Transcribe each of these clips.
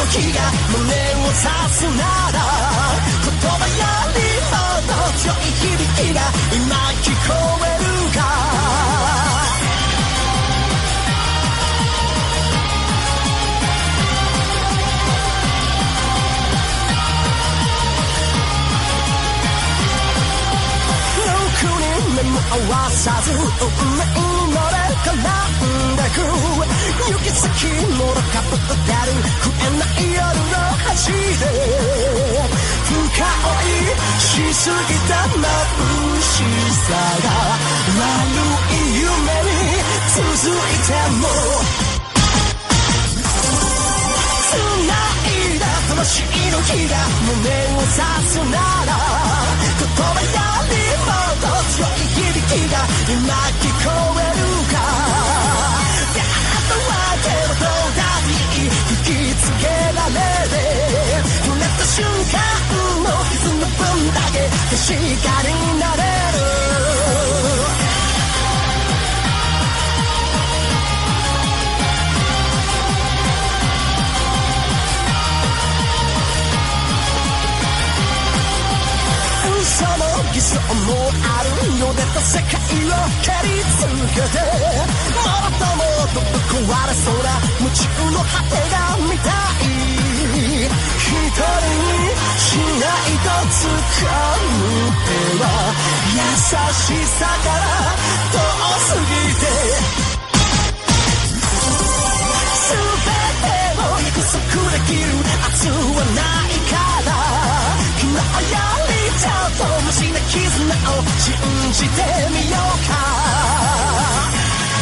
きが胸を刺すなら言葉よりもっと強い響きが今聞こえるか目も合わさず運命に乗れ絡んでく行き先もろかぶってる食えない夜の端で深追いしすぎた眩しさが悪い夢に続いても繋いだ魂の火が胸を刺すなら言葉よりもっと強い響きが今聞こえるか出会ったわけはどうだって引きつけられて触れた瞬間の傷の分だけ確かになれるその偽装もあるようでと世界を蹴り続けてもろともとぶっ壊れそうな夢中の果てが見たい一人にしないと掴む手は優しさから遠すぎて全てを約束できる圧はないから昨日よりちょっとマシな絆を信じてみようか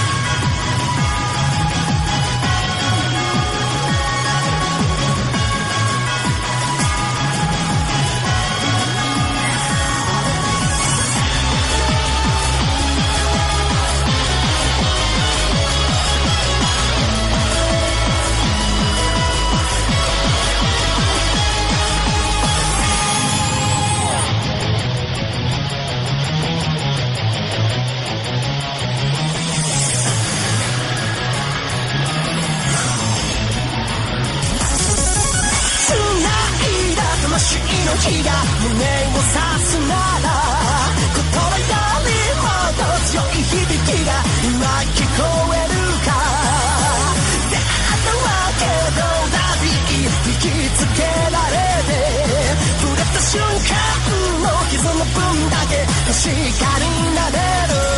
魂の火が胸を刺すなら言葉よりもっと強い響きが今聞こえるか出会ったわけはどうだって引きつけられて触れた瞬間の傷の分だけ確かになれる